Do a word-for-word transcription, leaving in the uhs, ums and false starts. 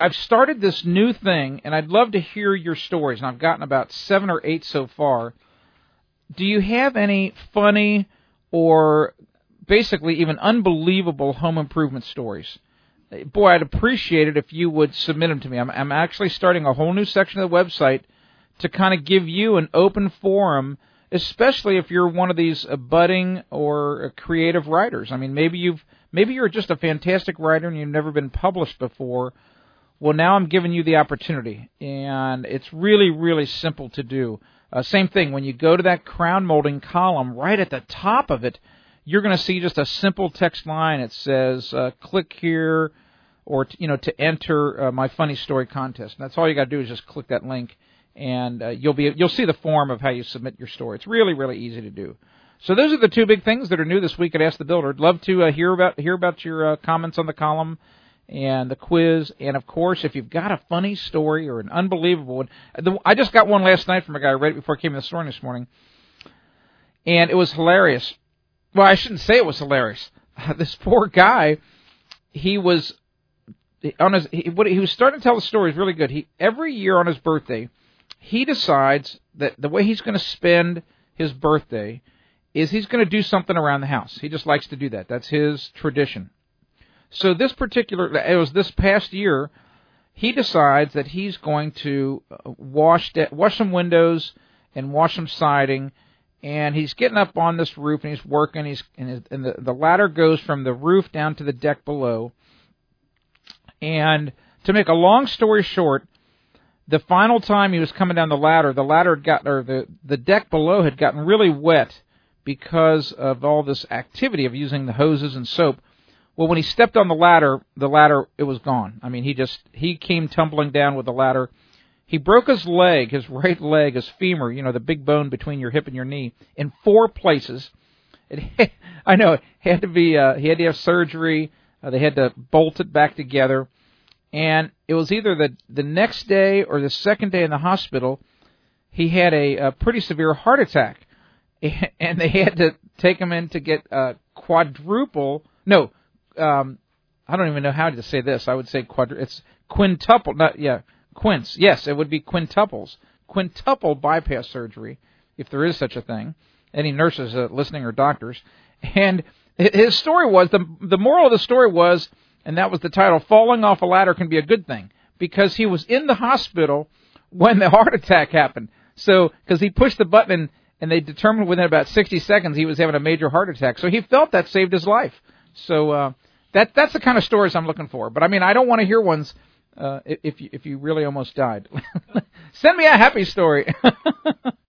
I've started this new thing, and I'd love to hear your stories, and I've gotten about seven or eight so far. Do you have any funny or basically even unbelievable home improvement stories? Boy, I'd appreciate it if you would submit them to me. I'm, I'm actually starting a whole new section of the website to kind of give you an open forum, especially if you're one of these uh, budding or uh, creative writers. I mean, maybe you've maybe you're just a fantastic writer and you've never been published before. Well, now I'm giving you the opportunity, and it's really, really simple to do. Uh, same thing, when you go to that crown molding column, right at the top of it, you're going to see just a simple text line. It says, uh, click here, or, you know, to enter uh, my funny story contest. And that's all you got to do is just click that link, and uh, you'll be you'll see the form of how you submit your story. It's really, really easy to do. So those are the two big things that are new this week at Ask the Builder. I'd love to uh, hear about hear about your uh, comments on the column and the quiz, and of course, if you've got a funny story or an unbelievable one. The, I just got one last night from a guy right before I came to the store this morning, and it was hilarious. Well, I shouldn't say it was hilarious. This poor guy, he was on his he, what, he was starting to tell the story is really good. He every year on his birthday, he decides that the way he's going to spend his birthday is he's going to do something around the house. He just likes to do that. That's his tradition. So this particular, it was this past year, he decides that he's going to wash wash some windows and wash some siding, and he's getting up on this roof and he's working. He's and, his, and the, the ladder goes from the roof down to the deck below. And to make a long story short, the final time he was coming down the ladder, the ladder had gotten, or the the deck below had gotten really wet because of all this activity of using the hoses and soap. Well, when he stepped on the ladder, the ladder, it was gone. I mean, he just, he came tumbling down with the ladder. He broke his leg, his right leg, his femur, you know, the big bone between your hip and your knee, in four places. It, I know, it had to be, uh, he had to have surgery. Uh, they had to bolt it back together. And it was either the, the next day or the second day in the hospital, he had a, a pretty severe heart attack. And they had to take him in to get uh, quadruple, no, Um, I don't even know how to say this. I would say quadru. It's quintuple. Not yeah, quints. Yes, it would be quintuples. Quintuple bypass surgery, if there is such a thing. Any nurses uh, listening or doctors. And his story was the the moral of the story was, and that was the title: falling off a ladder can be a good thing, because he was in the hospital when the heart attack happened. So because he pushed the button and, and they determined within about sixty seconds he was having a major heart attack. So he felt that saved his life. So uh, that that's the kind of stories I'm looking for. But I mean, I don't want to hear ones uh, if you, if you really almost died. Send me a happy story.